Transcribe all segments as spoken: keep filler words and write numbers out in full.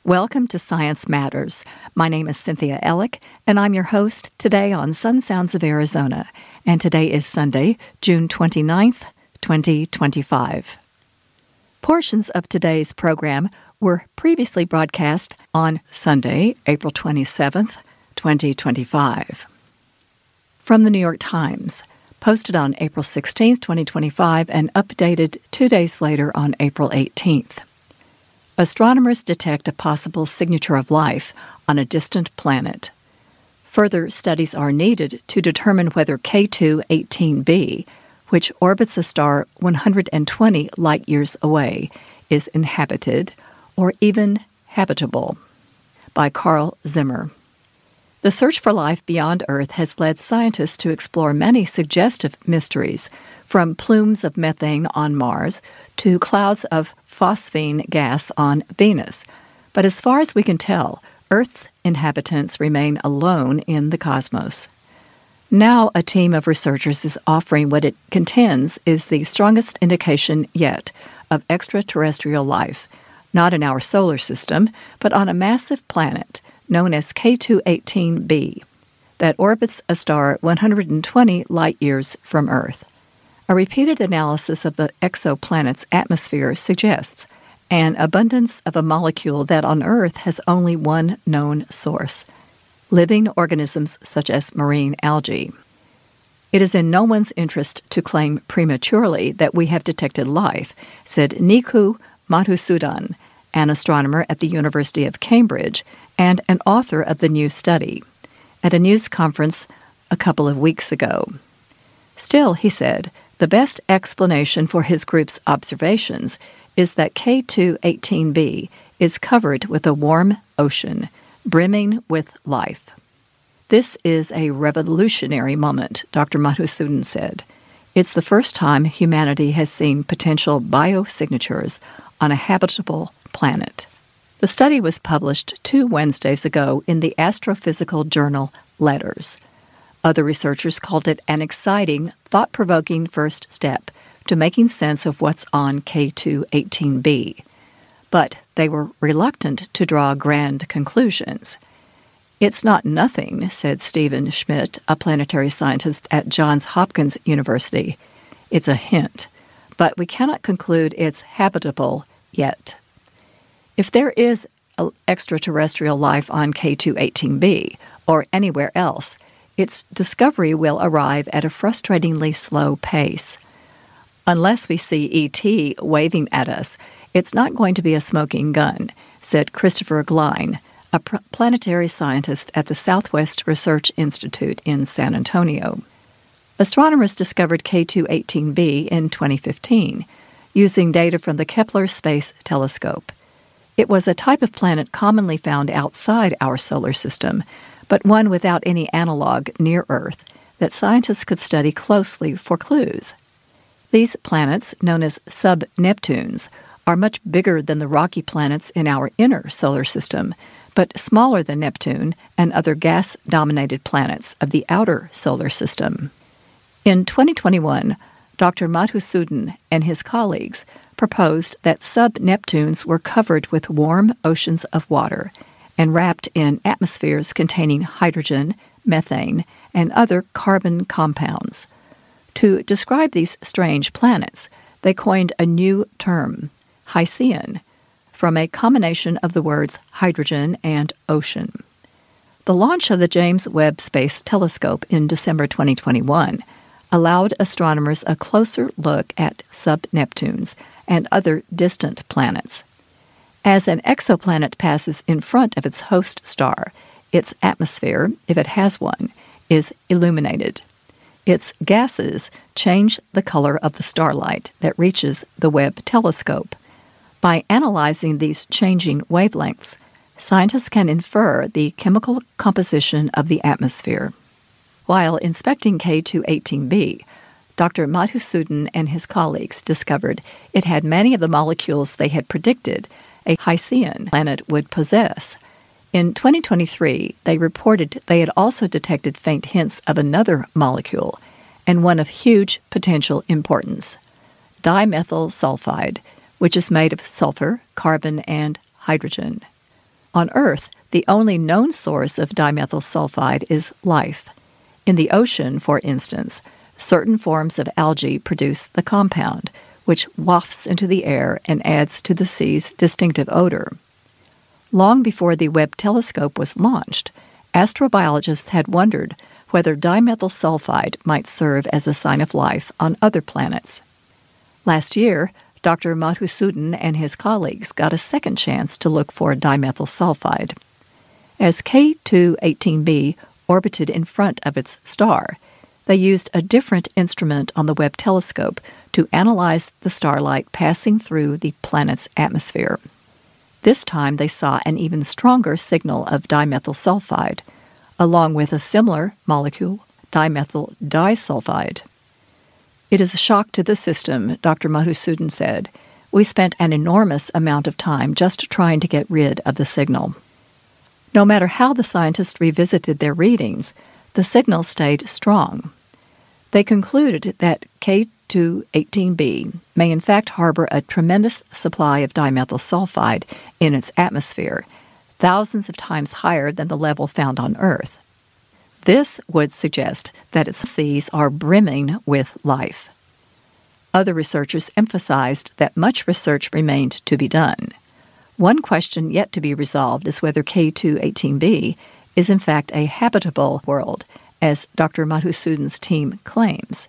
Welcome to Science Matters. My name is Cynthia Ellick, and I'm your host today on Sun Sounds of Arizona. And today is Sunday, June twenty-ninth, twenty twenty-five. Portions of today's program were previously broadcast on Sunday, April twenty-seventh, twenty twenty-five. From the New York Times, posted on April sixteenth, twenty twenty-five, and updated two days later on April eighteenth. Astronomers detect a possible signature of life on a distant planet. Further studies are needed to determine whether K two eighteen b, which orbits a star one hundred twenty light-years away, is inhabited or even habitable. By Carl Zimmer. The search for life beyond Earth has led scientists to explore many suggestive mysteries, from plumes of methane on Mars to clouds of phosphine gas on Venus. But as far as we can tell, Earth's inhabitants remain alone in the cosmos. Now a team of researchers is offering what it contends is the strongest indication yet of extraterrestrial life, not in our solar system, but on a massive planet known as K two eighteen b, that orbits a star one hundred twenty light-years from Earth. A repeated analysis of the exoplanet's atmosphere suggests an abundance of a molecule that on Earth has only one known source: living organisms such as marine algae. It is in no one's interest to claim prematurely that we have detected life, said Niku Madhusudan, an astronomer at the University of Cambridge and an author of the new study, at a news conference a couple of weeks ago. Still, he said, the best explanation for his group's observations is that K two eighteen b is covered with a warm ocean, brimming with life. This is a revolutionary moment, Doctor Madhusudan said. It's the first time humanity has seen potential biosignatures on a habitable planet. The study was published two Wednesdays ago in the astrophysical journal Letters. Other researchers called it an exciting, thought-provoking first step to making sense of what's on K two eighteen b. But they were reluctant to draw grand conclusions. It's not nothing, said Stephen Schmidt, a planetary scientist at Johns Hopkins University. It's a hint, but we cannot conclude it's habitable yet. If there is extraterrestrial life on K two eighteen b or anywhere else, its discovery will arrive at a frustratingly slow pace. Unless we see E T waving at us, it's not going to be a smoking gun, said Christopher Glein, a pr- planetary scientist at the Southwest Research Institute in San Antonio. Astronomers discovered K two eighteen b in twenty fifteen, using data from the Kepler Space Telescope. It was a type of planet commonly found outside our solar system, but one without any analog near Earth that scientists could study closely for clues. These planets, known as sub-Neptunes, are much bigger than the rocky planets in our inner solar system, but smaller than Neptune and other gas-dominated planets of the outer solar system. In twenty twenty-one, Doctor Madhusudan and his colleagues proposed that sub-Neptunes were covered with warm oceans of water and wrapped in atmospheres containing hydrogen, methane, and other carbon compounds. To describe these strange planets, they coined a new term, Hycean, from a combination of the words hydrogen and ocean. The launch of the James Webb Space Telescope in December twenty twenty-one allowed astronomers a closer look at sub-Neptunes and other distant planets. As an exoplanet passes in front of its host star, its atmosphere, if it has one, is illuminated. Its gases change the color of the starlight that reaches the Webb telescope. By analyzing these changing wavelengths, scientists can infer the chemical composition of the atmosphere. While inspecting K two eighteen b, Doctor Madhusudan and his colleagues discovered it had many of the molecules they had predicted a Hycean planet would possess. In twenty twenty-three, they reported they had also detected faint hints of another molecule, and one of huge potential importance, dimethyl sulfide, which is made of sulfur, carbon, and hydrogen. On Earth, the only known source of dimethyl sulfide is life. In the ocean, for instance, certain forms of algae produce the compound, which wafts into the air and adds to the sea's distinctive odor. Long before the Webb telescope was launched, astrobiologists had wondered whether dimethyl sulfide might serve as a sign of life on other planets. Last year, Doctor Madhusudan and his colleagues got a second chance to look for dimethyl sulfide. As K two eighteen b orbited in front of its star, they used a different instrument on the Webb telescope to analyze the starlight passing through the planet's atmosphere. This time they saw an even stronger signal of dimethyl sulfide, along with a similar molecule, dimethyl disulfide. It is a shock to the system, Doctor Madhusudan said. We spent an enormous amount of time just trying to get rid of the signal. No matter how the scientists revisited their readings, the signal stayed strong. They concluded that K two eighteen b may in fact harbor a tremendous supply of dimethyl sulfide in its atmosphere, thousands of times higher than the level found on Earth. This would suggest that its seas are brimming with life. Other researchers emphasized that much research remained to be done. One question yet to be resolved is whether K two eighteen b is in fact a habitable world, as Doctor Madhusudan's team claims.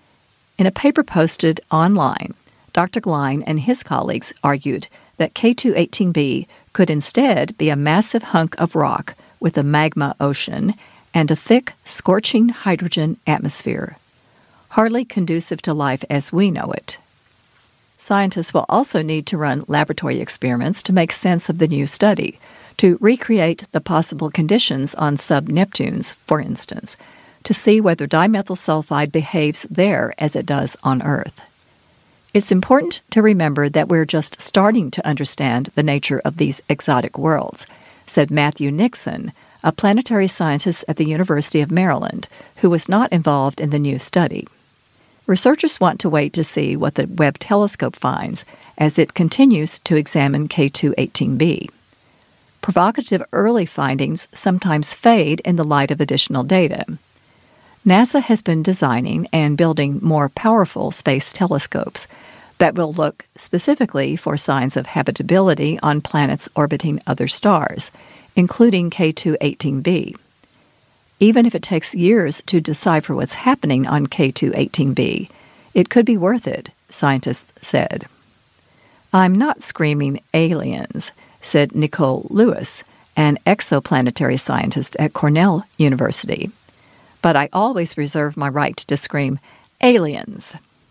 In a paper posted online, Doctor Glein and his colleagues argued that K two eighteen b could instead be a massive hunk of rock with a magma ocean and a thick, scorching hydrogen atmosphere, hardly conducive to life as we know it. Scientists will also need to run laboratory experiments to make sense of the new study, to recreate the possible conditions on sub-Neptunes, for instance, to see whether dimethyl sulfide behaves there as it does on Earth. It's important to remember that we're just starting to understand the nature of these exotic worlds, said Matthew Nixon, a planetary scientist at the University of Maryland, who was not involved in the new study. Researchers want to wait to see what the Webb telescope finds as it continues to examine K two eighteen b. Provocative early findings sometimes fade in the light of additional data. NASA has been designing and building more powerful space telescopes that will look specifically for signs of habitability on planets orbiting other stars, including K two eighteen b. Even if it takes years to decipher what's happening on K two eighteen b, it could be worth it, scientists said. I'm not screaming aliens, said Nicole Lewis, an exoplanetary scientist at Cornell University. But I always reserve my right to scream aliens.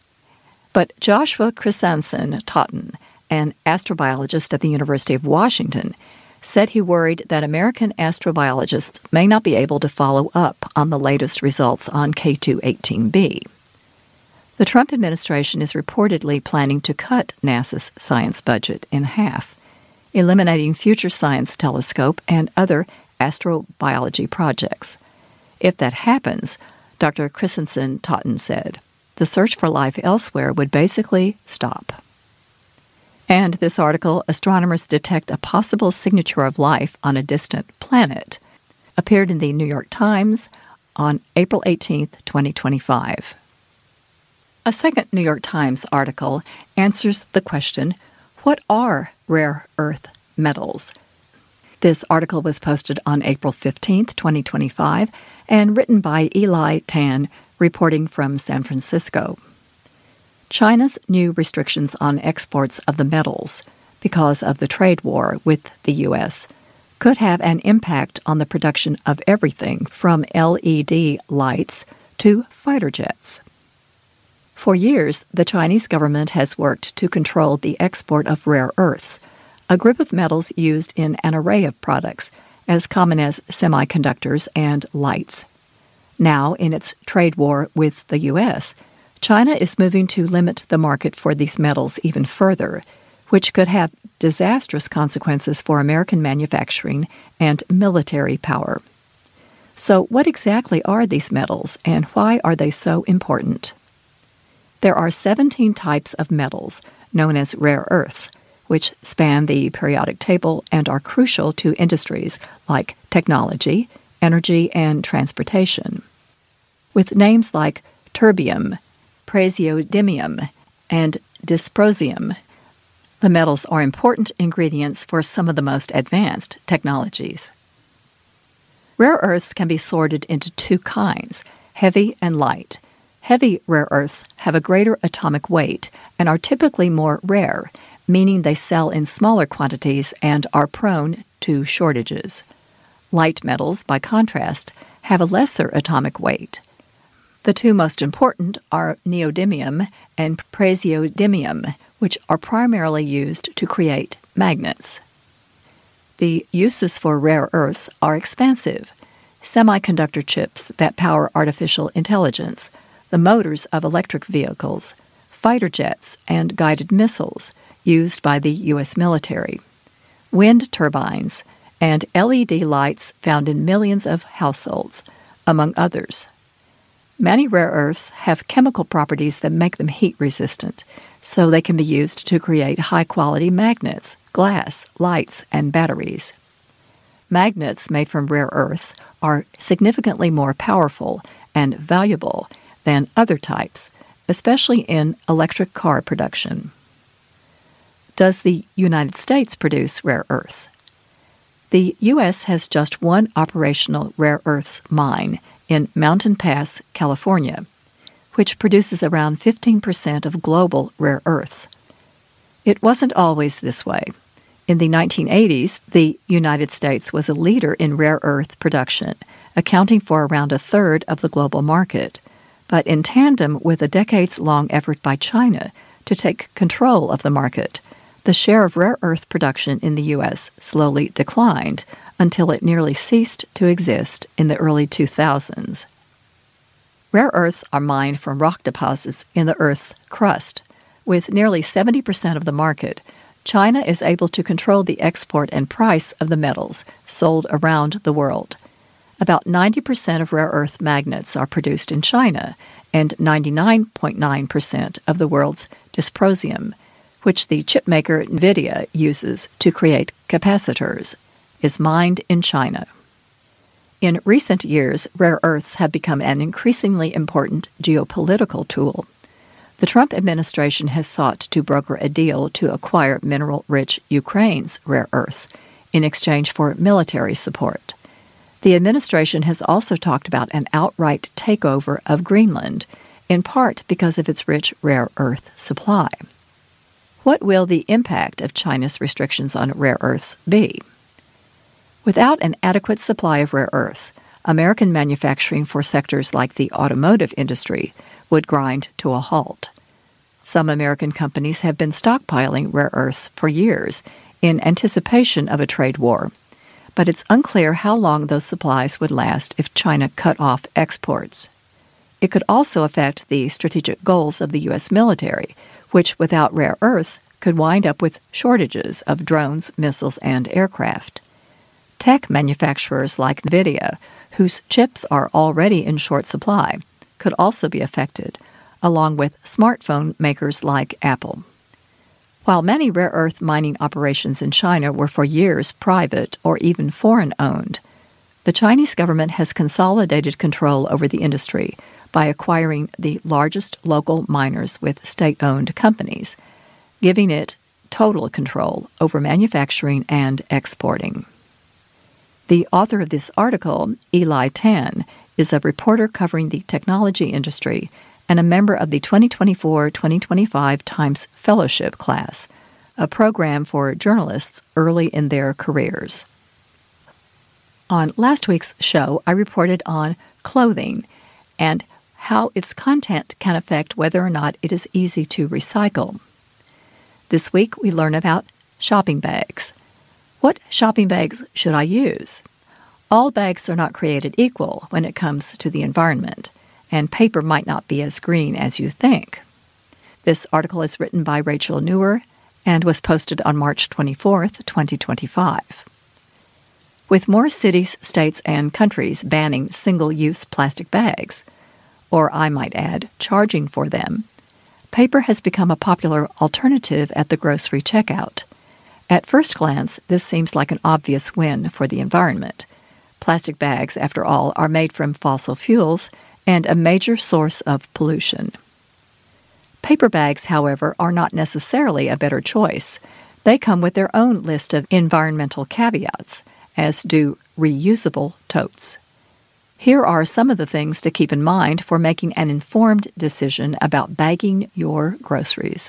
But Joshua Christensen Totten, an astrobiologist at the University of Washington, said he worried that American astrobiologists may not be able to follow up on the latest results on K two eighteen b. The Trump administration is reportedly planning to cut NASA's science budget in half, eliminating Future Science Telescope and other astrobiology projects. If that happens, Doctor Christensen Totten said, the search for life elsewhere would basically stop. And this article, Astronomers Detect a Possible Signature of Life on a Distant Planet, appeared in the New York Times on April eighteenth, twenty twenty-five. A second New York Times article answers the question, what are rare earth metals? This article was posted on April fifteenth, twenty twenty-five, and written by Eli Tan, reporting from San Francisco. China's new restrictions on exports of the metals, because of the trade war with the U S, could have an impact on the production of everything from L E D lights to fighter jets. For years, the Chinese government has worked to control the export of rare earths, a group of metals used in an array of products, as common as semiconductors and lights. Now, in its trade war with the U S, China is moving to limit the market for these metals even further, which could have disastrous consequences for American manufacturing and military power. So, what exactly are these metals, and why are they so important? There are seventeen types of metals, known as rare earths, which span the periodic table and are crucial to industries like technology, energy, and transportation. With names like terbium, praseodymium, and dysprosium, the metals are important ingredients for some of the most advanced technologies. Rare earths can be sorted into two kinds, heavy and light. Heavy rare earths have a greater atomic weight and are typically more rare, meaning they sell in smaller quantities and are prone to shortages. Light metals, by contrast, have a lesser atomic weight. The two most important are neodymium and praseodymium, which are primarily used to create magnets. The uses for rare earths are expansive. Semiconductor chips that power artificial intelligence, the motors of electric vehicles, fighter jets, and guided missiles used by the U S military, wind turbines, and L E D lights found in millions of households, among others. Many rare earths have chemical properties that make them heat-resistant, so they can be used to create high-quality magnets, glass, lights, and batteries. Magnets made from rare earths are significantly more powerful and valuable than other types, especially in electric car production. Does the United States produce rare earths? The U S has just one operational rare earths mine in Mountain Pass, California, which produces around fifteen percent of global rare earths. It wasn't always this way. In the nineteen eighties, the United States was a leader in rare earth production, accounting for around a third of the global market. But in tandem with a decades-long effort by China to take control of the market, the share of rare earth production in the U S slowly declined until it nearly ceased to exist in the early two thousands. Rare earths are mined from rock deposits in the Earth's crust. With nearly seventy percent of the market, China is able to control the export and price of the metals sold around the world. About ninety percent of rare earth magnets are produced in China, and ninety-nine point nine percent of the world's dysprosium, which the chipmaker NVIDIA uses to create capacitors, is mined in China. In recent years, rare earths have become an increasingly important geopolitical tool. The Trump administration has sought to broker a deal to acquire mineral-rich Ukraine's rare earths in exchange for military support. The administration has also talked about an outright takeover of Greenland, in part because of its rich rare earth supply. What will the impact of China's restrictions on rare earths be? Without an adequate supply of rare earths, American manufacturing for sectors like the automotive industry would grind to a halt. Some American companies have been stockpiling rare earths for years in anticipation of a trade war, but it's unclear how long those supplies would last if China cut off exports. It could also affect the strategic goals of the U S military, which, without rare earths, could wind up with shortages of drones, missiles, and aircraft. Tech manufacturers like NVIDIA, whose chips are already in short supply, could also be affected, along with smartphone makers like Apple. While many rare earth mining operations in China were for years private or even foreign-owned, the Chinese government has consolidated control over the industry by acquiring the largest local miners with state-owned companies, giving it total control over manufacturing and exporting. The author of this article, Eli Tan, is a reporter covering the technology industry and a member of the twenty twenty-four twenty twenty-five Times Fellowship class, a program for journalists early in their careers. On last week's show, I reported on clothing and how its content can affect whether or not it is easy to recycle. This week, we learn about shopping bags. What shopping bags should I use? All bags are not created equal when it comes to the environment, and paper might not be as green as you think. This article is written by Rachel Newer and was posted on March twenty-fourth, twenty twenty-five. With more cities, states, and countries banning single-use plastic bags, or I might add, charging for them, paper has become a popular alternative at the grocery checkout. At first glance, this seems like an obvious win for the environment. Plastic bags, after all, are made from fossil fuels and a major source of pollution. Paper bags, however, are not necessarily a better choice. They come with their own list of environmental caveats, as do reusable totes. Here are some of the things to keep in mind for making an informed decision about bagging your groceries.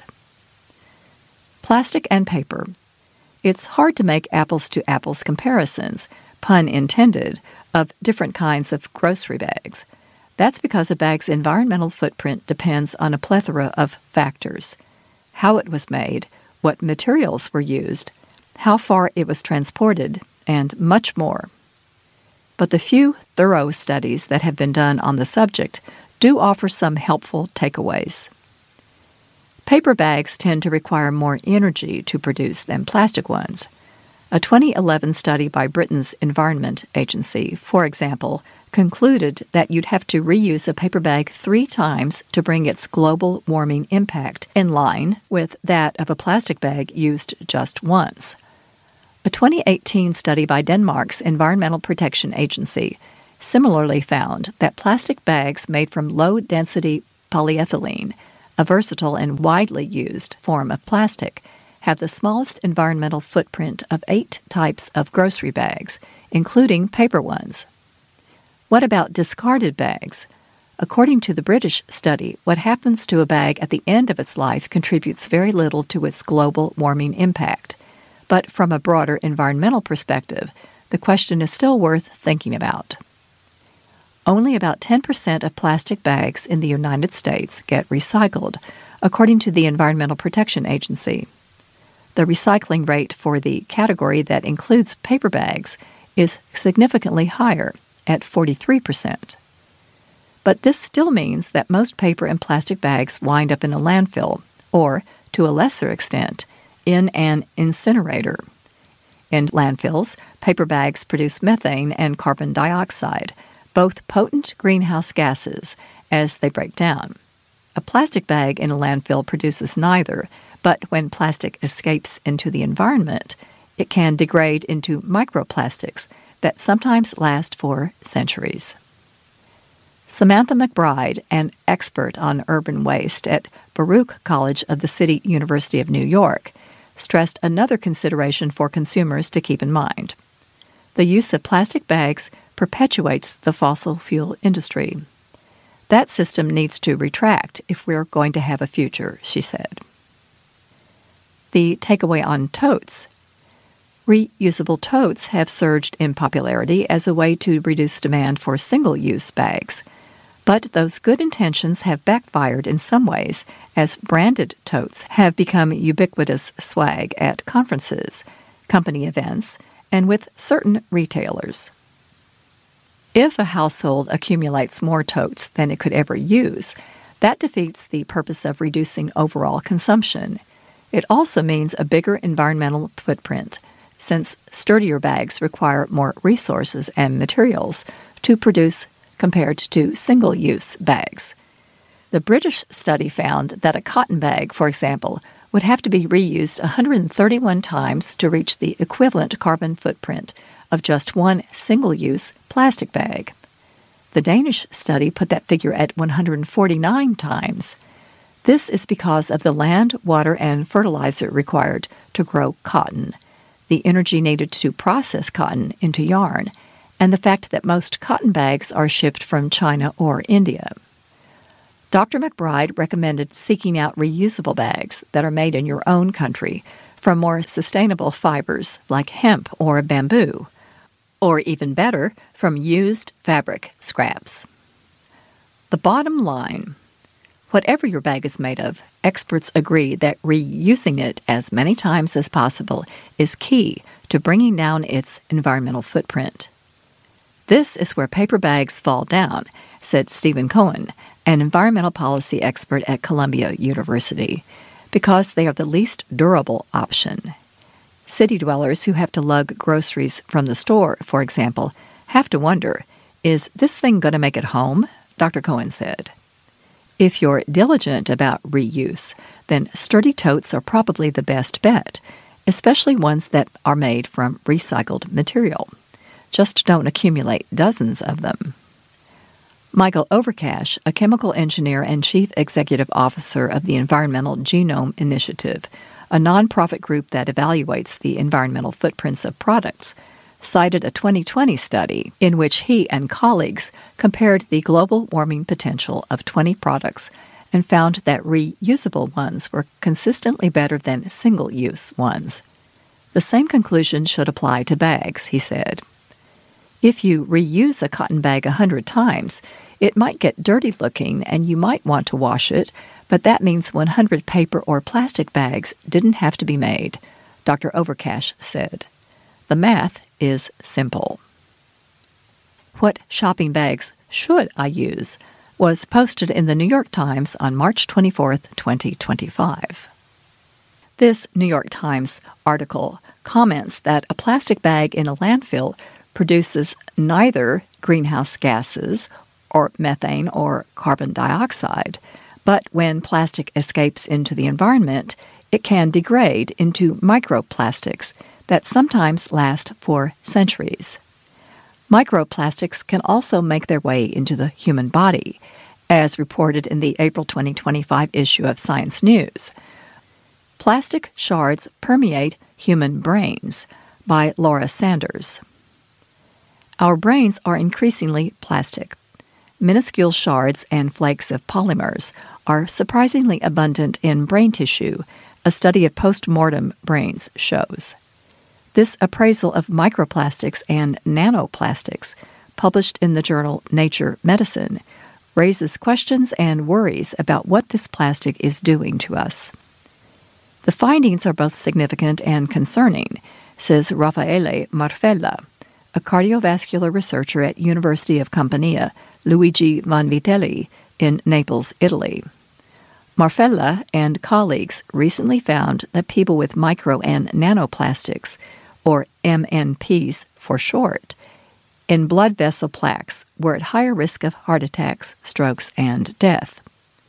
Plastic and paper. It's hard to make apples-to-apples comparisons, pun intended, of different kinds of grocery bags. That's because a bag's environmental footprint depends on a plethora of factors: how it was made, what materials were used, how far it was transported, and much more. But the few thorough studies that have been done on the subject do offer some helpful takeaways. Paper bags tend to require more energy to produce than plastic ones. A twenty eleven study by Britain's Environment Agency, for example, concluded that you'd have to reuse a paper bag three times to bring its global warming impact in line with that of a plastic bag used just once. A twenty eighteen study by Denmark's Environmental Protection Agency similarly found that plastic bags made from low-density polyethylene, a versatile and widely used form of plastic, have the smallest environmental footprint of eight types of grocery bags, including paper ones. What about discarded bags? According to the British study, what happens to a bag at the end of its life contributes very little to its global warming impact. But from a broader environmental perspective, the question is still worth thinking about. Only about ten percent of plastic bags in the United States get recycled, according to the Environmental Protection Agency. The recycling rate for the category that includes paper bags is significantly higher, at forty-three percent. But this still means that most paper and plastic bags wind up in a landfill, or, to a lesser extent, in an incinerator. In landfills, paper bags produce methane and carbon dioxide, both potent greenhouse gases, as they break down. A plastic bag in a landfill produces neither, but when plastic escapes into the environment, it can degrade into microplastics that sometimes last for centuries. Samantha McBride, an expert on urban waste at Baruch College of the City University of New York, stressed another consideration for consumers to keep in mind. The use of plastic bags perpetuates the fossil fuel industry. That system needs to retract if we're going to have a future, she said. The takeaway on totes. Reusable totes have surged in popularity as a way to reduce demand for single-use bags. But those good intentions have backfired in some ways, as branded totes have become ubiquitous swag at conferences, company events, and with certain retailers. If a household accumulates more totes than it could ever use, that defeats the purpose of reducing overall consumption. It also means a bigger environmental footprint, since sturdier bags require more resources and materials to produce compared to single-use bags. The British study found that a cotton bag, for example, would have to be reused one hundred thirty-one times to reach the equivalent carbon footprint of just one single-use plastic bag. The Danish study put that figure at one hundred forty-nine times. This is because of the land, water, and fertilizer required to grow cotton, the energy needed to process cotton into yarn, and the fact that most cotton bags are shipped from China or India. Doctor McBride recommended seeking out reusable bags that are made in your own country from more sustainable fibers like hemp or bamboo, or even better, from used fabric scraps. The bottom line: whatever your bag is made of, experts agree that reusing it as many times as possible is key to bringing down its environmental footprint. This is where paper bags fall down, said Stephen Cohen, an environmental policy expert at Columbia University, because they are the least durable option. City dwellers who have to lug groceries from the store, for example, have to wonder, is this thing going to make it home? Doctor Cohen said. If you're diligent about reuse, then sturdy totes are probably the best bet, especially ones that are made from recycled material. Just don't accumulate dozens of them. Michael Overcash, a chemical engineer and chief executive officer of the Environmental Genome Initiative, a nonprofit group that evaluates the environmental footprints of products, cited a twenty twenty study in which he and colleagues compared the global warming potential of twenty products and found that reusable ones were consistently better than single-use ones. The same conclusion should apply to bags, he said. If you reuse a cotton bag a hundred times, it might get dirty-looking and you might want to wash it, but that means one hundred paper or plastic bags didn't have to be made, Doctor Overcash said. The math is simple. What shopping bags should I use was posted in the New York Times on March twenty-fourth, twenty twenty-five. This New York Times article comments that a plastic bag in a landfill produces neither greenhouse gases or methane or carbon dioxide, but when plastic escapes into the environment, it can degrade into microplastics that sometimes last for centuries. Microplastics can also make their way into the human body, as reported in the April twenty twenty-five issue of Science News. Plastic Shards Permeate Human Brains by Laura Sanders. Our brains are increasingly plastic. Minuscule shards and flakes of polymers are surprisingly abundant in brain tissue, a study of post-mortem brains shows. This appraisal of microplastics and nanoplastics, published in the journal Nature Medicine, raises questions and worries about what this plastic is doing to us. The findings are both significant and concerning, says Raffaele Marfella, a cardiovascular researcher at University of Campania, Luigi Vanvitelli, in Naples, Italy. Marfella and colleagues recently found that people with micro and nanoplastics, or M N Ps for short, in blood vessel plaques were at higher risk of heart attacks, strokes, and death.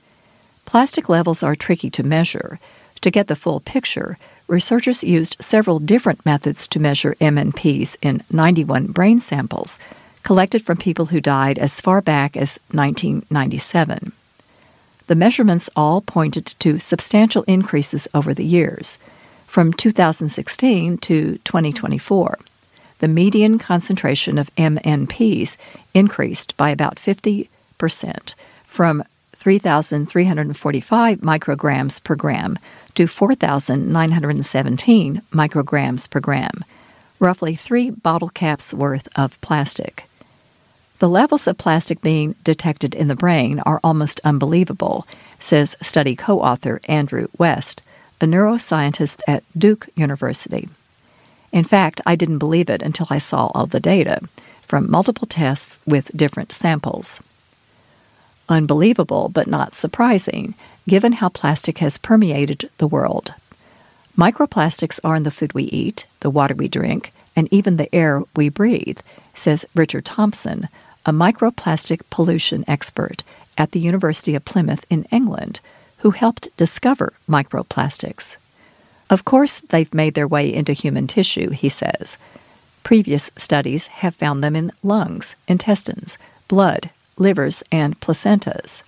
Plastic levels are tricky to measure. To get the full picture, researchers used several different methods to measure M N Ps in ninety-one brain samples collected from people who died as far back as nineteen ninety-seven. The measurements all pointed to substantial increases over the years. From two thousand sixteen to twenty twenty-four, the median concentration of M N Ps increased by about fifty percent, from three thousand three hundred forty-five micrograms per gram to four thousand nine hundred seventeen micrograms per gram, roughly three bottle caps worth of plastic. The levels of plastic being detected in the brain are almost unbelievable, says study co-author Andrew West, a neuroscientist at Duke University. In fact, I didn't believe it until I saw all the data from multiple tests with different samples. Unbelievable, but not surprising, given how plastic has permeated the world. Microplastics are in the food we eat, the water we drink, and even the air we breathe, says Richard Thompson, a microplastic pollution expert at the University of Plymouth in England, who helped discover microplastics. Of course, they've made their way into human tissue, he says. Previous studies have found them in lungs, intestines, blood, livers, and placentas.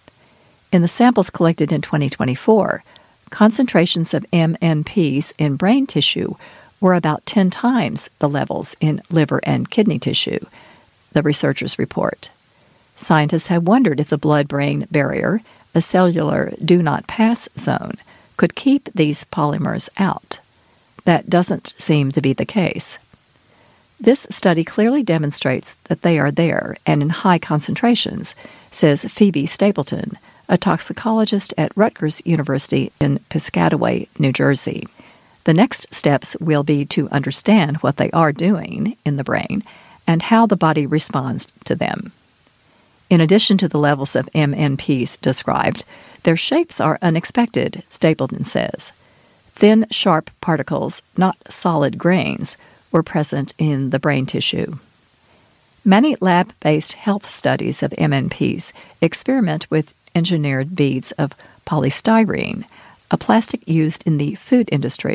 In the samples collected in twenty twenty-four, concentrations of M N Ps in brain tissue were about ten times the levels in liver and kidney tissue, the researchers report. Scientists have wondered if the blood-brain barrier, a cellular do-not-pass zone, could keep these polymers out. That doesn't seem to be the case. This study clearly demonstrates that they are there and in high concentrations, says Phoebe Stapleton, a toxicologist at Rutgers University in Piscataway, New Jersey. The next steps will be to understand what they are doing in the brain and how the body responds to them. In addition to the levels of M N Ps described, their shapes are unexpected, Stapleton says. Thin, sharp particles, not solid grains, were present in the brain tissue. Many lab-based health studies of M N Ps experiment with engineered beads of polystyrene, a plastic used in the food industry,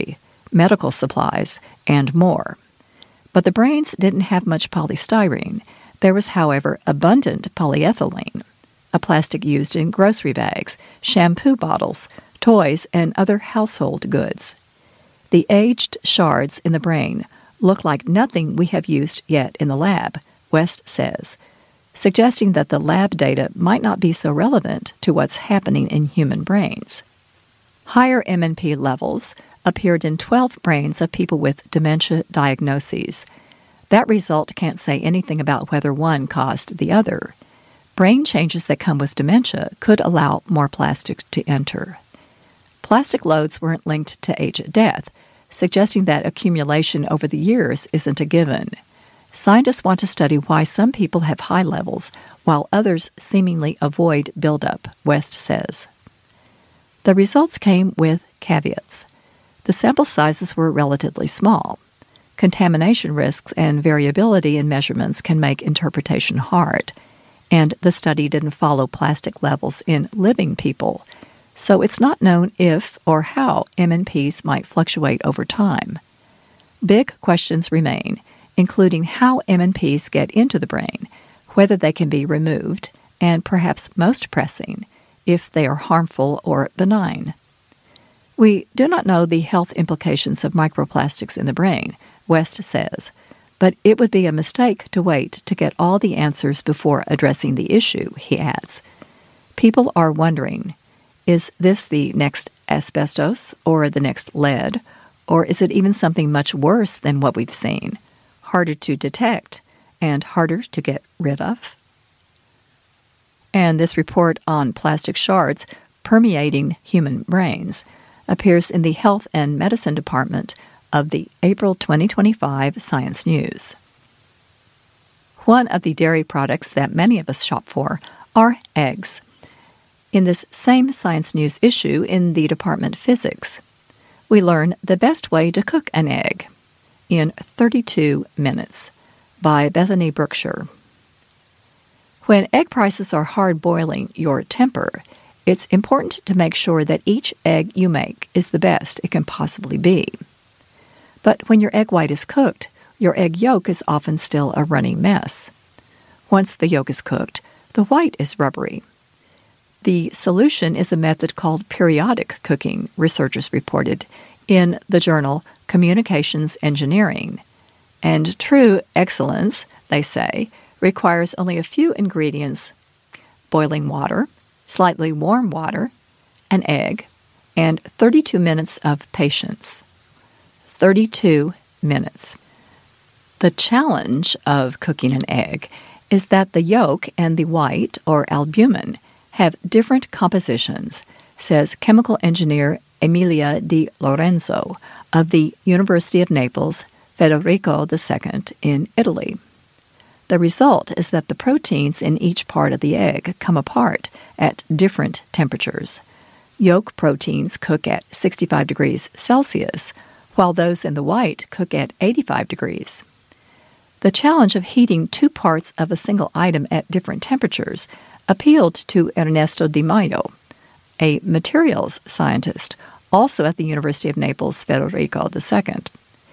medical supplies, and more. But the brains didn't have much polystyrene. There was, however, abundant polyethylene, a plastic used in grocery bags, shampoo bottles, toys, and other household goods. The aged shards in the brain look like nothing we have used yet in the lab, West says, suggesting that the lab data might not be so relevant to what's happening in human brains. Higher M N P levels appeared in twelve brains of people with dementia diagnoses. That result can't say anything about whether one caused the other. Brain changes that come with dementia could allow more plastic to enter. Plastic loads weren't linked to age-death, suggesting that accumulation over the years isn't a given. Scientists want to study why some people have high levels while others seemingly avoid buildup, West says. The results came with caveats. The sample sizes were relatively small. Contamination risks and variability in measurements can make interpretation hard, and the study didn't follow plastic levels in living people, so it's not known if or how M N Ps might fluctuate over time. Big questions remain, including how M N Ps get into the brain, whether they can be removed, and perhaps most pressing, if they are harmful or benign. We do not know the health implications of microplastics in the brain, West says, but it would be a mistake to wait to get all the answers before addressing the issue, he adds. People are wondering, is this the next asbestos or the next lead, or is it even something much worse than what we've seen, harder to detect and harder to get rid of? And this report on plastic shards permeating human brains appears in the Health and Medicine Department of the April twenty twenty-five Science News. One of the dairy products that many of us shop for are eggs. In this same Science News issue in the Department Physics, we learn the best way to cook an egg in thirty-two minutes by Bethany Brookshire. When egg prices are hard-boiling your temper, it's important to make sure that each egg you make is the best it can possibly be. But when your egg white is cooked, your egg yolk is often still a runny mess. Once the yolk is cooked, the white is rubbery. The solution is a method called periodic cooking, researchers reported in the journal Communications Engineering. And true excellence, they say, requires only a few ingredients: boiling water, slightly warm water, an egg, and thirty-two minutes of patience. thirty-two minutes. The challenge of cooking an egg is that the yolk and the white, or albumin, have different compositions, says chemical engineer Emilia Di Lorenzo of the University of Naples, Federico the Second in Italy. The result is that the proteins in each part of the egg come apart at different temperatures. Yolk proteins cook at sixty-five degrees Celsius, while those in the white cook at eighty-five degrees. The challenge of heating two parts of a single item at different temperatures appealed to Ernesto Di Maio, a materials scientist, also at the University of Naples, Federico the Second.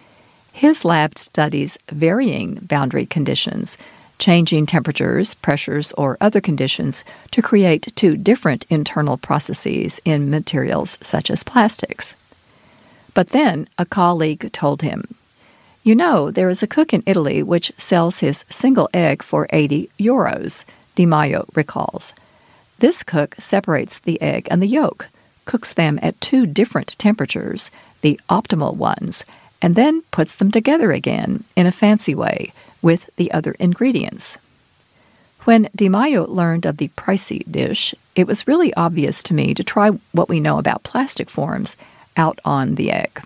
His lab studies varying boundary conditions, changing temperatures, pressures, or other conditions to create two different internal processes in materials such as plastics. But then a colleague told him, "You know, there is a cook in Italy which sells his single egg for eighty euros, Di Maio recalls. This cook separates the egg and the yolk, cooks them at two different temperatures, the optimal ones, and then puts them together again in a fancy way with the other ingredients." When Di Maio learned of the pricey dish, it was really obvious to me to try what we know about plastic forms out on the egg.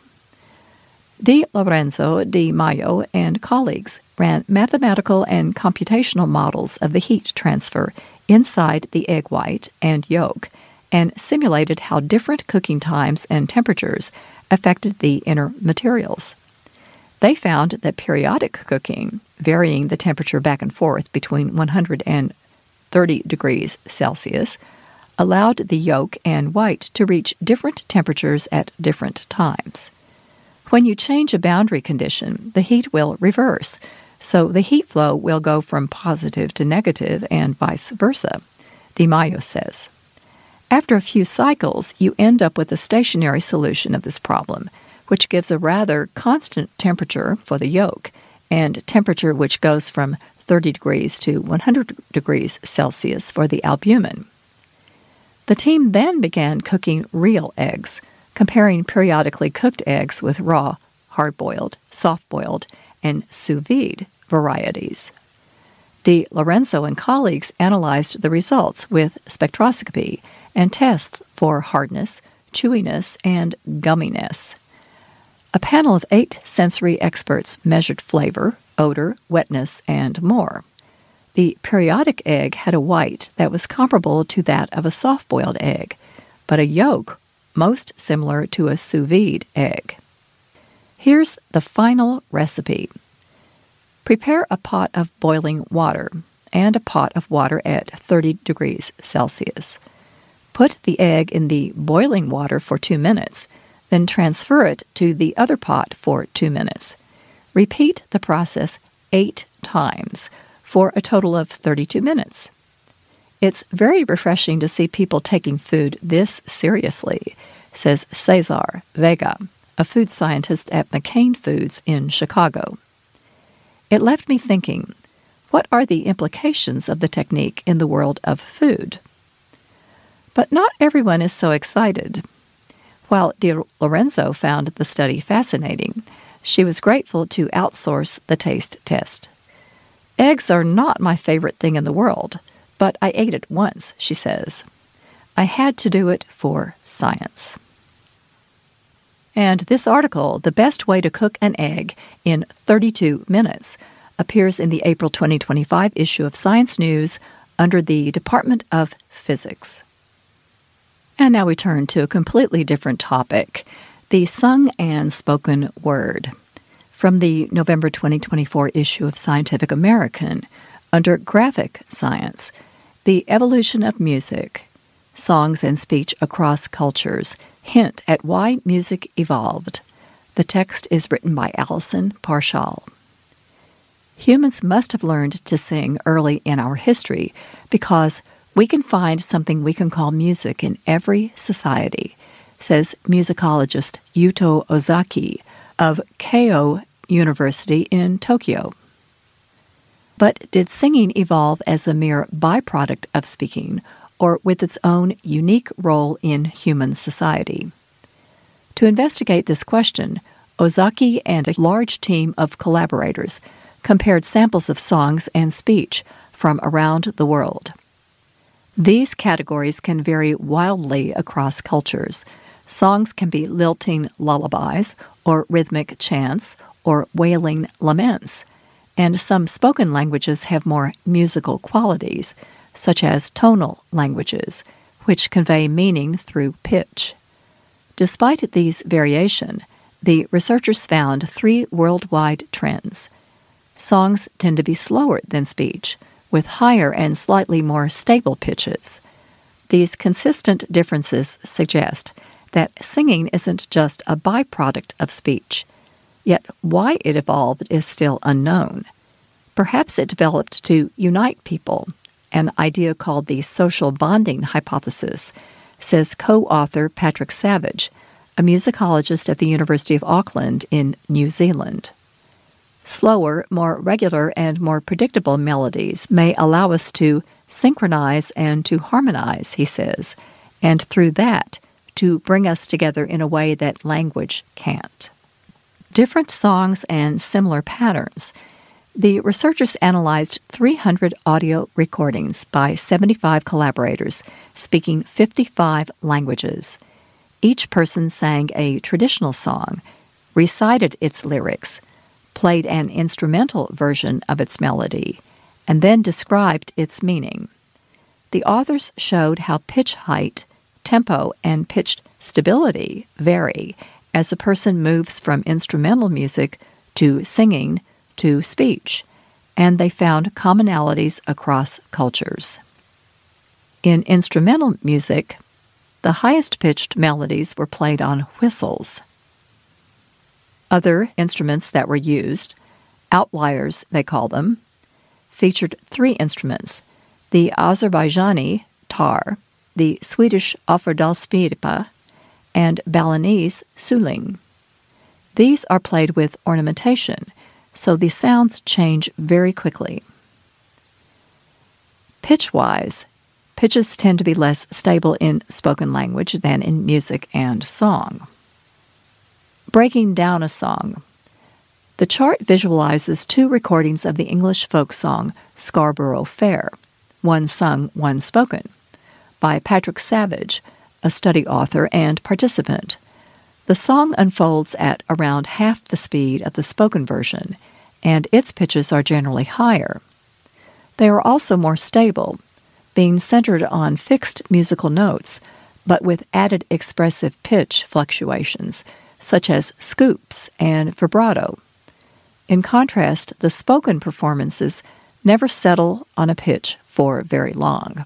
Di Lorenzo, Di Maio, and colleagues ran mathematical and computational models of the heat transfer inside the egg white and yolk and simulated how different cooking times and temperatures affected the inner materials. They found that periodic cooking, varying the temperature back and forth between one hundred and thirty degrees Celsius, allowed the yolk and white to reach different temperatures at different times. When you change a boundary condition, the heat will reverse, so the heat flow will go from positive to negative and vice versa, De Mayo says. After a few cycles, you end up with a stationary solution of this problem, which gives a rather constant temperature for the yolk, and temperature which goes from thirty degrees to one hundred degrees Celsius for the albumin. The team then began cooking real eggs, comparing periodically cooked eggs with raw, hard-boiled, soft-boiled, and sous vide varieties. De Lorenzo and colleagues analyzed the results with spectroscopy and tests for hardness, chewiness, and gumminess. A panel of eight sensory experts measured flavor, odor, wetness, and more. The periodic egg had a white that was comparable to that of a soft-boiled egg, but a yolk most similar to a sous vide egg. Here's the final recipe. Prepare a pot of boiling water and a pot of water at thirty degrees Celsius. Put the egg in the boiling water for two minutes, then transfer it to the other pot for two minutes. Repeat the process eight times for a total of thirty-two minutes. It's very refreshing to see people taking food this seriously, says Cesar Vega, a food scientist at McCain Foods in Chicago. It left me thinking, what are the implications of the technique in the world of food? But not everyone is so excited. While De Lorenzo found the study fascinating, she was grateful to outsource the taste test. Eggs are not my favorite thing in the world, but I ate it once, she says. I had to do it for science. And this article, The Best Way to Cook an Egg in thirty-two minutes, appears in the April twenty twenty-five issue of Science News under the Department of Physics. And now we turn to a completely different topic, the sung and spoken word. From the November twenty twenty-four issue of Scientific American, under Graphic Science, The Evolution of Music, Songs and Speech Across Cultures Hint at Why Music Evolved. The text is written by Allison Parshall. Humans must have learned to sing early in our history because we can find something we can call music in every society, says musicologist Yuto Ozaki of Keio University in Tokyo. But did singing evolve as a mere byproduct of speaking, or with its own unique role in human society? To investigate this question, Ozaki and a large team of collaborators compared samples of songs and speech from around the world. These categories can vary wildly across cultures. Songs can be lilting lullabies, or rhythmic chants, or wailing laments, and some spoken languages have more musical qualities, such as tonal languages, which convey meaning through pitch. Despite these variation, the researchers found three worldwide trends. Songs tend to be slower than speech, with higher and slightly more stable pitches. These consistent differences suggest that singing isn't just a byproduct of speech. Yet why it evolved is still unknown. Perhaps it developed to unite people, an idea called the social bonding hypothesis, says co-author Patrick Savage, a musicologist at the University of Auckland in New Zealand. Slower, more regular, and more predictable melodies may allow us to synchronize and to harmonize, he says, and through that, to bring us together in a way that language can't. Different songs and similar patterns. The researchers analyzed three hundred audio recordings by seventy-five collaborators speaking fifty-five languages. Each person sang a traditional song, recited its lyrics, played an instrumental version of its melody, and then described its meaning. The authors showed how pitch height, tempo, and pitch stability vary as a person moves from instrumental music to singing to speech, and they found commonalities across cultures. In instrumental music, the highest-pitched melodies were played on whistles. Other instruments that were used, outliers they call them, featured three instruments: the Azerbaijani tar, the Swedish offerdelspipa, and Balinese suling. These are played with ornamentation, so the sounds change very quickly. Pitch-wise, pitches tend to be less stable in spoken language than in music and song. Breaking down a song. The chart visualizes two recordings of the English folk song Scarborough Fair, One Sung, One Spoken, by Patrick Savage, a study author and participant. The song unfolds at around half the speed of the spoken version, and its pitches are generally higher. They are also more stable, being centered on fixed musical notes, but with added expressive pitch fluctuations, such as scoops and vibrato. In contrast, the spoken performances never settle on a pitch for very long.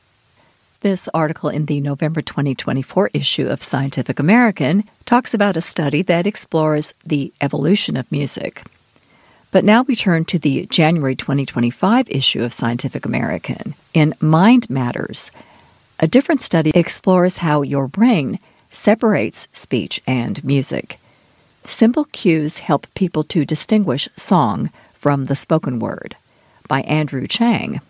This article in the November twenty twenty-four issue of Scientific American talks about a study that explores the evolution of music. But now we turn to the January twenty twenty-five issue of Scientific American. In Mind Matters, a different study explores how your brain separates speech and music. Simple cues help people to distinguish song from the spoken word, by Andrew Chang.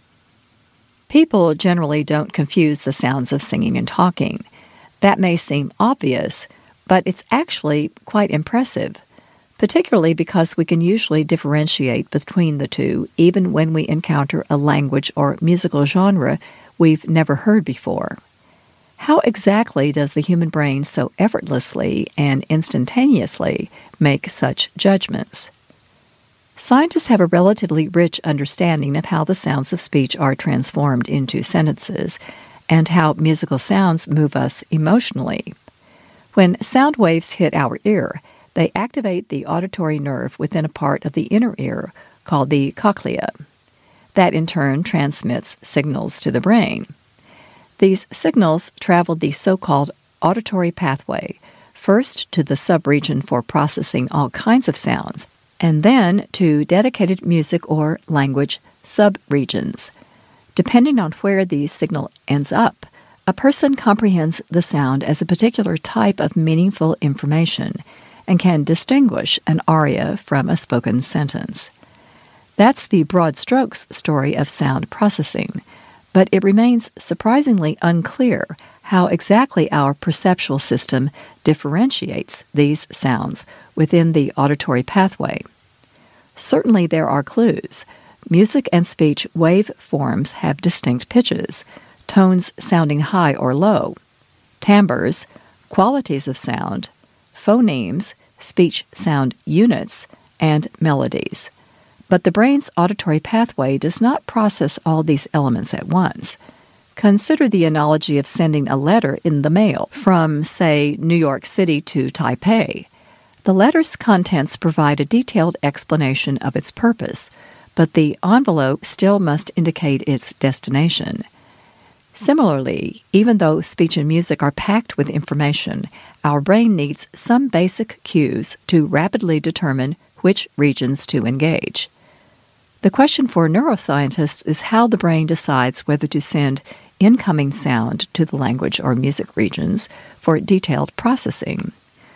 People generally don't confuse the sounds of singing and talking. That may seem obvious, but it's actually quite impressive, particularly because we can usually differentiate between the two even when we encounter a language or musical genre we've never heard before. How exactly does the human brain so effortlessly and instantaneously make such judgments? Scientists have a relatively rich understanding of how the sounds of speech are transformed into sentences and how musical sounds move us emotionally. When sound waves hit our ear, they activate the auditory nerve within a part of the inner ear called the cochlea. That in turn transmits signals to the brain. These signals travel the so-called auditory pathway, first to the subregion for processing all kinds of sounds, and then to dedicated music or language subregions. Depending on where the signal ends up, a person comprehends the sound as a particular type of meaningful information and can distinguish an aria from a spoken sentence. That's the broad strokes story of sound processing, but it remains surprisingly unclear how exactly our perceptual system differentiates these sounds within the auditory pathway. Certainly there are clues. Music and speech wave forms have distinct pitches, tones sounding high or low, timbres, qualities of sound, phonemes, speech sound units, and melodies. But the brain's auditory pathway does not process all these elements at once. Consider the analogy of sending a letter in the mail from, say, New York City to Taipei. The letter's contents provide a detailed explanation of its purpose, but the envelope still must indicate its destination. Similarly, even though speech and music are packed with information, our brain needs some basic cues to rapidly determine which regions to engage. The question for neuroscientists is how the brain decides whether to send incoming sound to the language or music regions for detailed processing.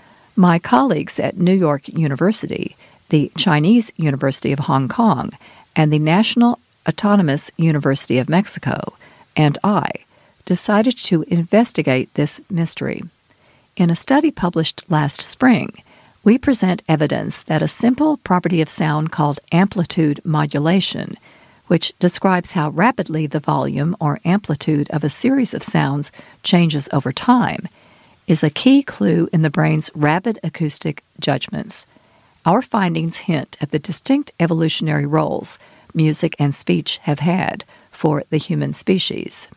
My colleagues at New York University, the Chinese University of Hong Kong, and the National Autonomous University of Mexico, and I, decided to investigate this mystery. In a study published last spring, we present evidence that a simple property of sound called amplitude modulation, which describes how rapidly the volume or amplitude of a series of sounds changes over time, is a key clue in the brain's rapid acoustic judgments. Our findings hint at the distinct evolutionary roles music and speech have had for the human species.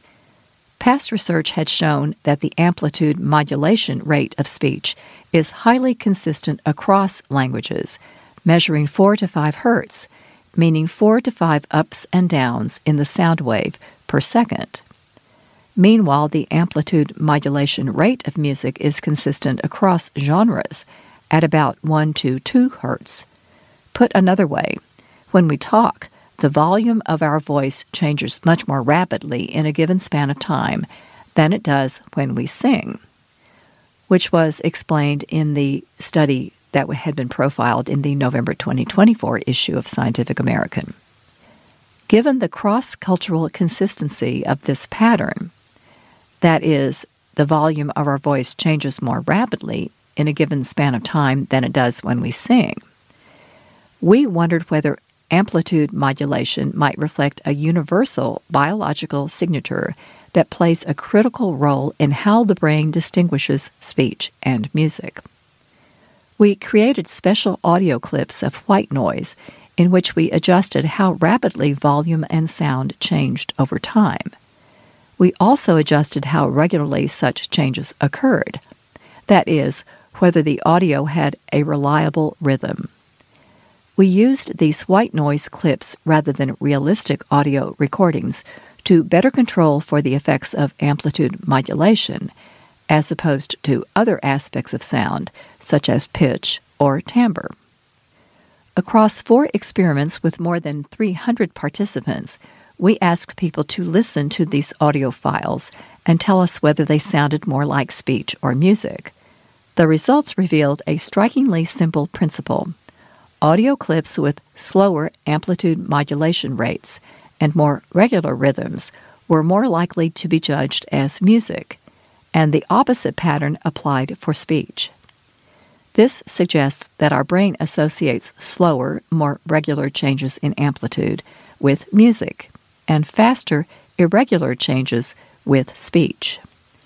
Past research had shown that the amplitude modulation rate of speech is highly consistent across languages, measuring four to five hertz, meaning four to five ups and downs in the sound wave per second. Meanwhile, the amplitude modulation rate of music is consistent across genres, at about one to two hertz. Put another way, when we talk, the volume of our voice changes much more rapidly in a given span of time than it does when we sing, which was explained in the study that had been profiled in the November twenty twenty-four issue of Scientific American. Given the cross-cultural consistency of this pattern, that is, the volume of our voice changes more rapidly in a given span of time than it does when we sing, we wondered whether amplitude modulation might reflect a universal biological signature that plays a critical role in how the brain distinguishes speech and music. We created special audio clips of white noise in which we adjusted how rapidly volume and sound changed over time. We also adjusted how regularly such changes occurred, that is, whether the audio had a reliable rhythm. We used these white noise clips rather than realistic audio recordings to better control for the effects of amplitude modulation, as opposed to other aspects of sound, such as pitch or timbre. Across four experiments with more than three hundred participants, we asked people to listen to these audio files and tell us whether they sounded more like speech or music. The results revealed a strikingly simple principle. Audio clips with slower amplitude modulation rates and more regular rhythms were more likely to be judged as music, and the opposite pattern applied for speech. This suggests that our brain associates slower, more regular changes in amplitude with music, and faster, irregular changes with speech.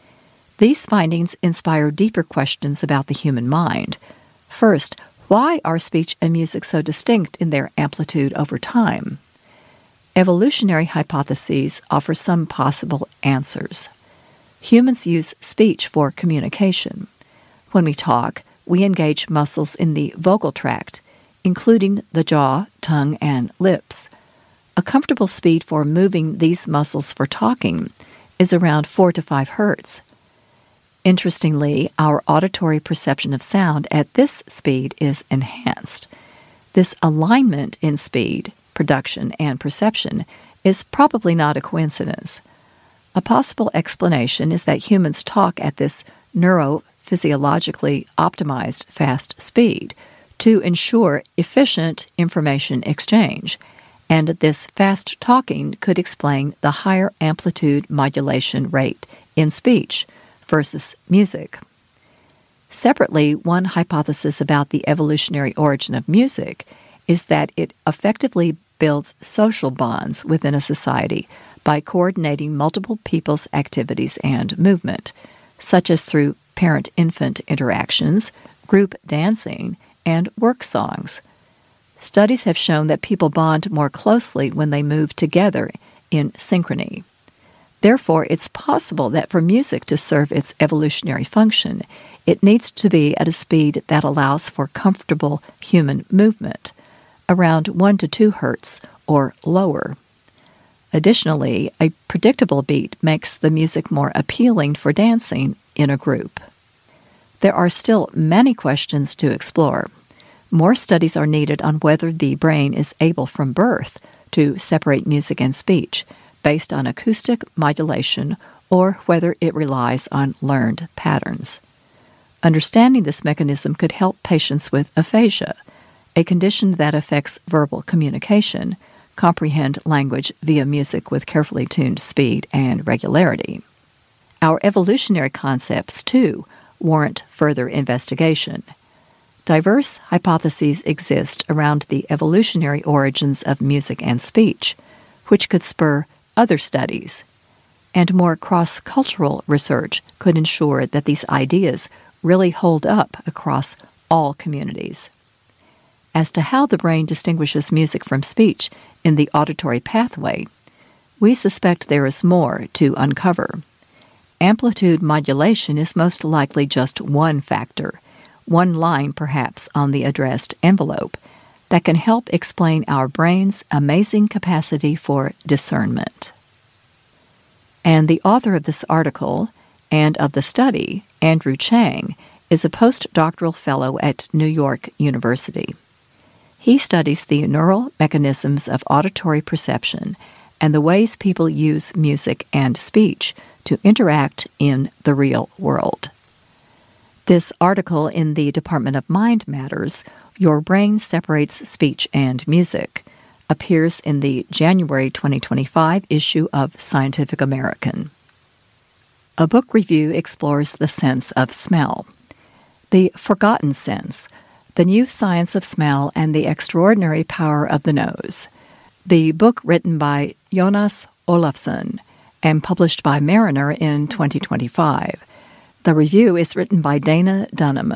These findings inspire deeper questions about the human mind. First, why are speech and music so distinct in their amplitude over time? Evolutionary hypotheses offer some possible answers. Humans use speech for communication. When we talk, we engage muscles in the vocal tract, including the jaw, tongue, and lips. A comfortable speed for moving these muscles for talking is around four to five hertz. Interestingly, our auditory perception of sound at this speed is enhanced. This alignment in speed, production, and perception is probably not a coincidence. A possible explanation is that humans talk at this neurophysiologically optimized fast speed to ensure efficient information exchange, and this fast talking could explain the higher amplitude modulation rate in speech versus music. Separately, one hypothesis about the evolutionary origin of music is that it effectively builds social bonds within a society by coordinating multiple people's activities and movement, such as through parent-infant interactions, group dancing, and work songs. Studies have shown that people bond more closely when they move together in synchrony. Therefore, it's possible that for music to serve its evolutionary function, it needs to be at a speed that allows for comfortable human movement, around one to two hertz or lower. Additionally, a predictable beat makes the music more appealing for dancing in a group. There are still many questions to explore. More studies are needed on whether the brain is able from birth to separate music and speech based on acoustic modulation or whether it relies on learned patterns. Understanding this mechanism could help patients with aphasia, a condition that affects verbal communication, comprehend language via music with carefully tuned speed and regularity. Our evolutionary concepts, too, warrant further investigation. Diverse hypotheses exist around the evolutionary origins of music and speech, which could spur other studies, and more cross-cultural research could ensure that these ideas really hold up across all communities. As to how the brain distinguishes music from speech in the auditory pathway, we suspect there is more to uncover. Amplitude modulation is most likely just one factor, one line perhaps on the addressed envelope, that can help explain our brain's amazing capacity for discernment. And the author of this article and of the study, Andrew Chang, is a postdoctoral fellow at New York University. He studies the neural mechanisms of auditory perception and the ways people use music and speech to interact in the real world. This article in the Department of Mind Matters, Your Brain Separates Speech and Music, appears in the January twenty twenty-five issue of Scientific American. A book review explores the sense of smell. The Forgotten Sense, The New Science of Smell and the Extraordinary Power of the Nose. The book written by Jonas Olafsson and published by Mariner in twenty twenty-five. The review is written by Dana Dunham.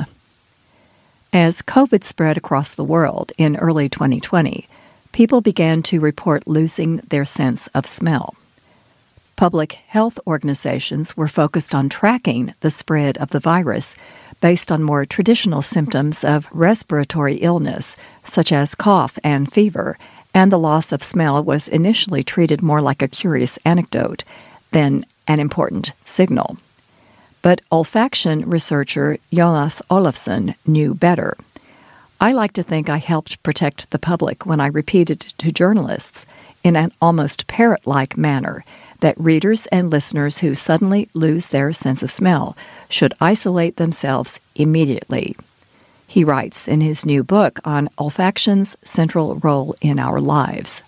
As COVID spread across the world in early twenty twenty, people began to report losing their sense of smell. Public health organizations were focused on tracking the spread of the virus based on more traditional symptoms of respiratory illness, such as cough and fever, and the loss of smell was initially treated more like a curious anecdote than an important signal. But olfaction researcher Jonas Olafsson knew better. I like to think I helped protect the public when I repeated to journalists in an almost parrot-like manner that readers and listeners who suddenly lose their sense of smell should isolate themselves immediately. He writes in his new book on olfaction's central role in our lives.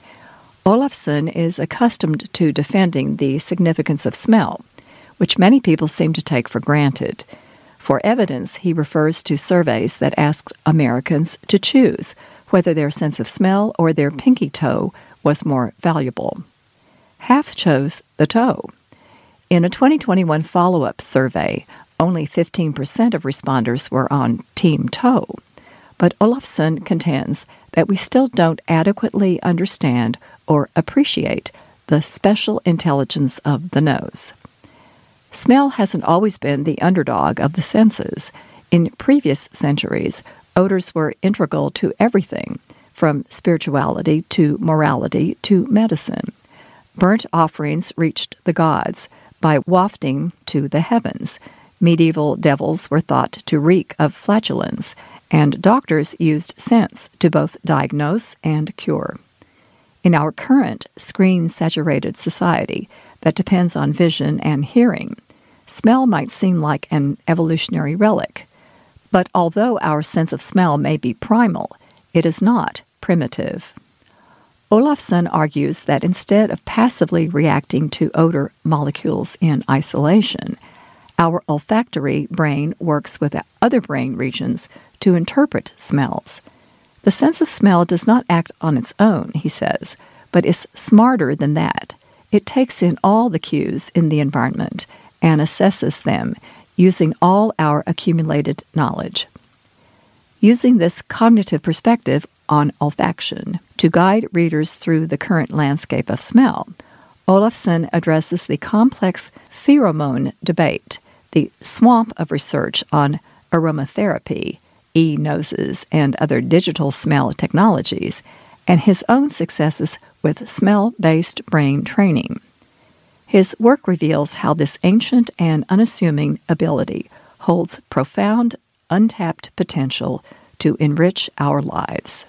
Olafsson is accustomed to defending the significance of smell, which many people seem to take for granted. For evidence, he refers to surveys that ask Americans to choose whether their sense of smell or their pinky toe was more valuable. Half chose the toe. In a twenty twenty-one follow-up survey, only fifteen percent of responders were on Team Toe. But Olafsson contends that we still don't adequately understand or appreciate the special intelligence of the nose. Smell hasn't always been the underdog of the senses. In previous centuries, odors were integral to everything, from spirituality to morality to medicine. Burnt offerings reached the gods by wafting to the heavens. Medieval devils were thought to reek of flatulence, and doctors used scents to both diagnose and cure. In our current screen-saturated society that depends on vision and hearing, smell might seem like an evolutionary relic. But although our sense of smell may be primal, it is not primitive. Olafsson argues that instead of passively reacting to odor molecules in isolation, our olfactory brain works with other brain regions to interpret smells. The sense of smell does not act on its own, he says, but is smarter than that. It takes in all the cues in the environment and assesses them using all our accumulated knowledge. Using this cognitive perspective on olfaction to guide readers through the current landscape of smell, Olafsson addresses the complex pheromone debate, the swamp of research on aromatherapy, e-noses, and other digital smell technologies, and his own successes with smell-based brain training. His work reveals how this ancient and unassuming ability holds profound, untapped potential to enrich our lives.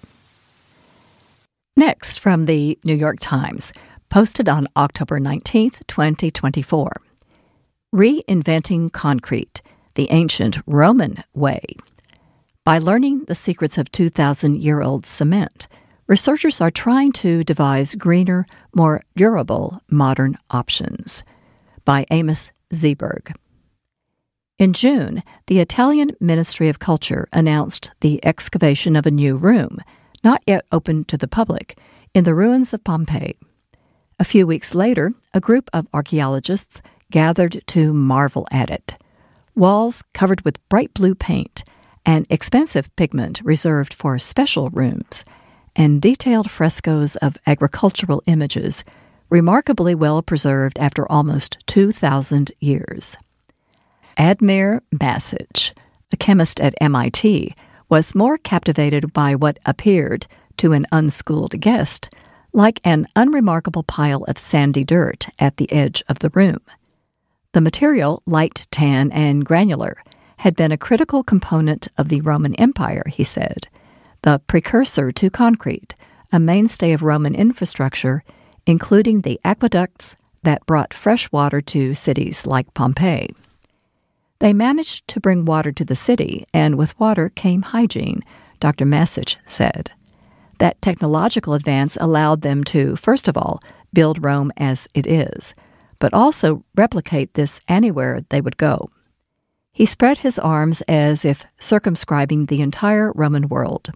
Next, from the New York Times, posted on October nineteenth, twenty twenty-four. Reinventing Concrete, the Ancient Roman Way. By learning the secrets of two thousand year old cement, researchers are trying to devise greener, more durable modern options. By Amos Zeberg. In June, the Italian Ministry of Culture announced the excavation of a new room, not yet open to the public, in the ruins of Pompeii. A few weeks later, a group of archaeologists gathered to marvel at it. Walls covered with bright blue paint, an expensive pigment reserved for special rooms, and detailed frescoes of agricultural images, remarkably well preserved after almost two thousand years. Admir Basic, a chemist at M I T, was more captivated by what appeared, to an unschooled guest, like an unremarkable pile of sandy dirt at the edge of the room. The material, light tan and granular, had been a critical component of the Roman Empire, he said, the precursor to concrete, a mainstay of Roman infrastructure, including the aqueducts that brought fresh water to cities like Pompeii. They managed to bring water to the city, and with water came hygiene, Doctor Messich said. That technological advance allowed them to, first of all, build Rome as it is, but also replicate this anywhere they would go. He spread his arms as if circumscribing the entire Roman world.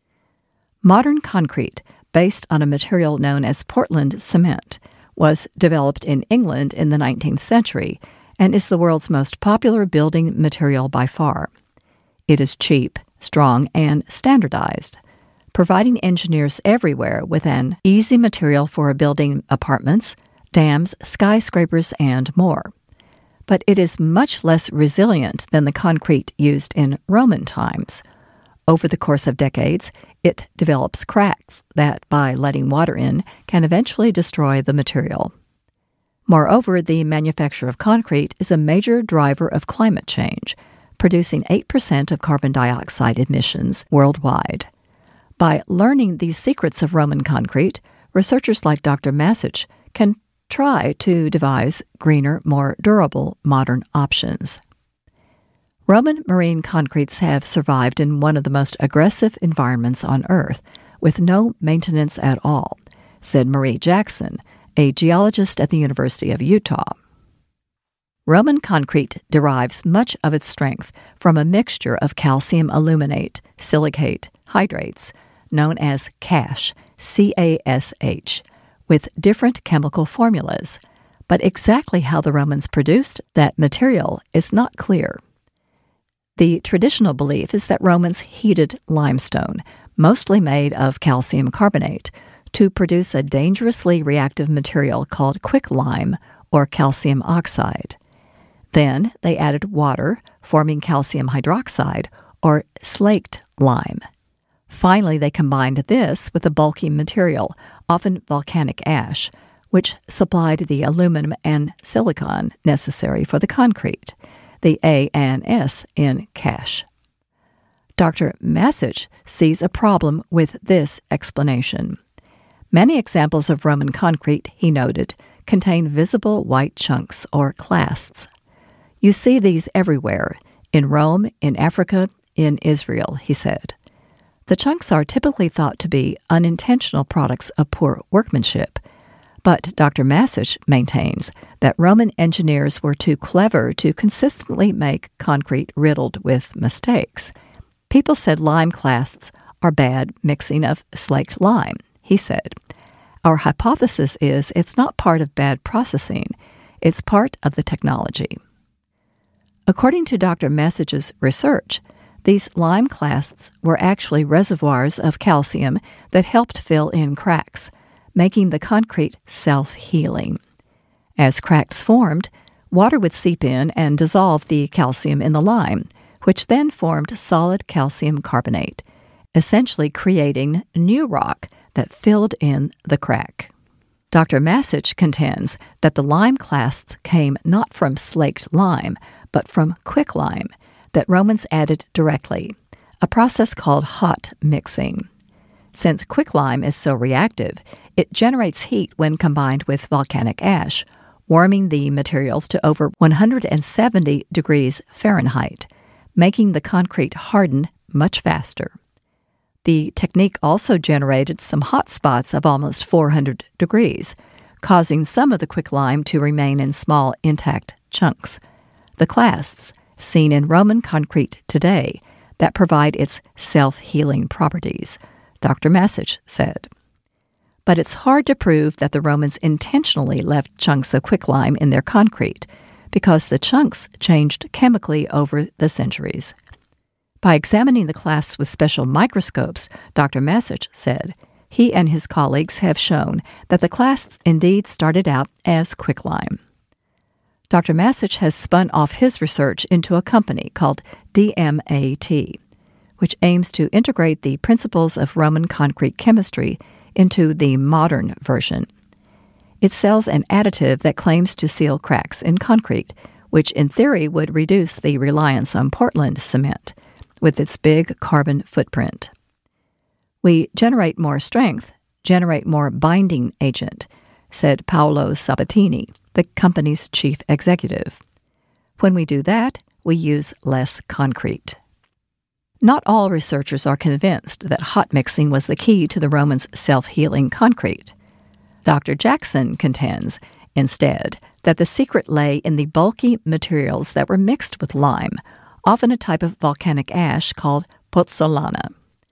Modern concrete, based on a material known as Portland cement, was developed in England in the nineteenth century and is the world's most popular building material by far. It is cheap, strong, and standardized, providing engineers everywhere with an easy material for building apartments, dams, skyscrapers, and more. But it is much less resilient than the concrete used in Roman times. Over the course of decades, it develops cracks that, by letting water in, can eventually destroy the material. Moreover, the manufacture of concrete is a major driver of climate change, producing eight percent of carbon dioxide emissions worldwide. By learning these secrets of Roman concrete, researchers like Doctor Messich can try to devise greener, more durable modern options. Roman marine concretes have survived in one of the most aggressive environments on Earth, with no maintenance at all, said Marie Jackson, a geologist at the University of Utah. Roman concrete derives much of its strength from a mixture of calcium aluminate, silicate, hydrates, known as cash, C A S H, with different chemical formulas, but exactly how the Romans produced that material is not clear. The traditional belief is that Romans heated limestone, mostly made of calcium carbonate, to produce a dangerously reactive material called quicklime, or calcium oxide. Then they added water, forming calcium hydroxide, or slaked lime. Finally, they combined this with a bulky material, often volcanic ash, which supplied the aluminum and silicon necessary for the concrete, the A and S in cash. Doctor Messich sees a problem with this explanation. Many examples of Roman concrete, he noted, contain visible white chunks or clasts. You see these everywhere, in Rome, in Africa, in Israel, he said. The chunks are typically thought to be unintentional products of poor workmanship, but Doctor Messich maintains that Roman engineers were too clever to consistently make concrete riddled with mistakes. People said lime clasts are bad mixing of slaked lime, he said. Our hypothesis is it's not part of bad processing, it's part of the technology. According to Doctor Messich's research, these lime clasts were actually reservoirs of calcium that helped fill in cracks, making the concrete self-healing. As cracks formed, water would seep in and dissolve the calcium in the lime, which then formed solid calcium carbonate, essentially creating new rock that filled in the crack. Doctor Messich contends that the lime clasts came not from slaked lime, but from quicklime that Romans added directly, a process called hot mixing. Since quicklime is so reactive, it generates heat when combined with volcanic ash, warming the material to over one hundred seventy degrees Fahrenheit, making the concrete harden much faster. The technique also generated some hot spots of almost four hundred degrees, causing some of the quicklime to remain in small, intact chunks. The clasts, seen in Roman concrete today, that provide its self-healing properties, Doctor Messich said. But it's hard to prove that the Romans intentionally left chunks of quicklime in their concrete, because the chunks changed chemically over the centuries. By examining the clasts with special microscopes, Doctor Messich said, he and his colleagues have shown that the clasts indeed started out as quicklime. Doctor Messich has spun off his research into a company called D M A T, which aims to integrate the principles of Roman concrete chemistry into the modern version. It sells an additive that claims to seal cracks in concrete, which in theory would reduce the reliance on Portland cement with its big carbon footprint. We generate more strength, generate more binding agent, said Paolo Sabatini, the company's chief executive. When we do that, we use less concrete. Not all researchers are convinced that hot mixing was the key to the Romans' self-healing concrete. Doctor Jackson contends, instead, that the secret lay in the bulky materials that were mixed with lime, often a type of volcanic ash called pozzolana.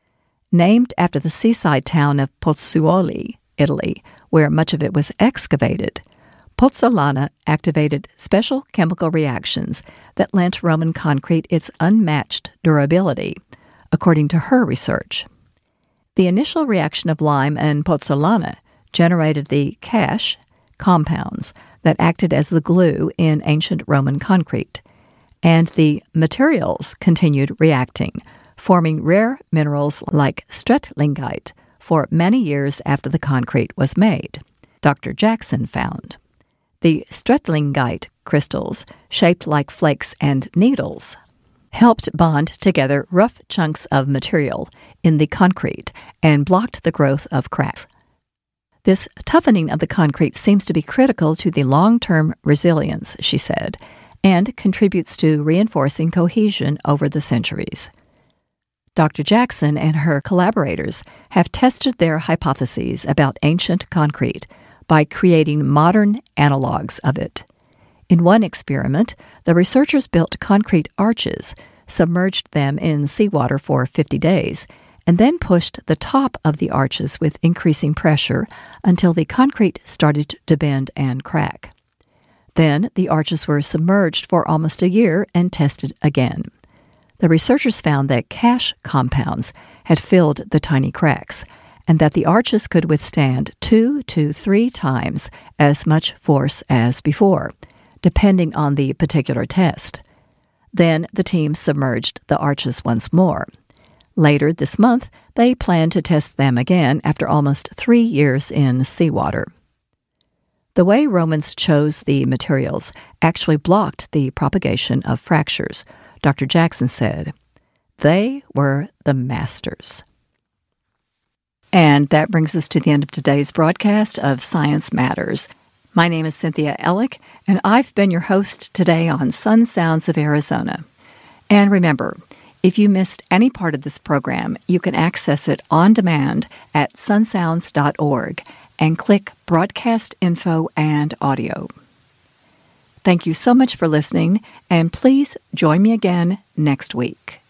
Named after the seaside town of Pozzuoli, Italy, where much of it was excavated, pozzolana activated special chemical reactions that lent Roman concrete its unmatched durability, according to her research. The initial reaction of lime and pozzolana generated the cash compounds that acted as the glue in ancient Roman concrete, and the materials continued reacting, forming rare minerals like strettlingite for many years after the concrete was made, Doctor Jackson found. The strettlingite crystals, shaped like flakes and needles, helped bond together rough chunks of material in the concrete and blocked the growth of cracks. This toughening of the concrete seems to be critical to the long-term resilience, she said, and contributes to reinforcing cohesion over the centuries. Doctor Jackson and her collaborators have tested their hypotheses about ancient concrete by creating modern analogs of it. In one experiment, the researchers built concrete arches, submerged them in seawater for fifty days, and then pushed the top of the arches with increasing pressure until the concrete started to bend and crack. Then the arches were submerged for almost a year and tested again. The researchers found that cash compounds had filled the tiny cracks, and that the arches could withstand two to three times as much force as before, depending on the particular test. Then the team submerged the arches once more. Later this month, they plan to test them again after almost three years in seawater. The way Romans chose the materials actually blocked the propagation of fractures, Doctor Jackson said. They were the masters. And that brings us to the end of today's broadcast of Science Matters. My name is Cynthia Ellick, and I've been your host today on Sun Sounds of Arizona. And remember, if you missed any part of this program, you can access it on demand at sunsounds dot org and click Broadcast Info and Audio. Thank you so much for listening, and please join me again next week.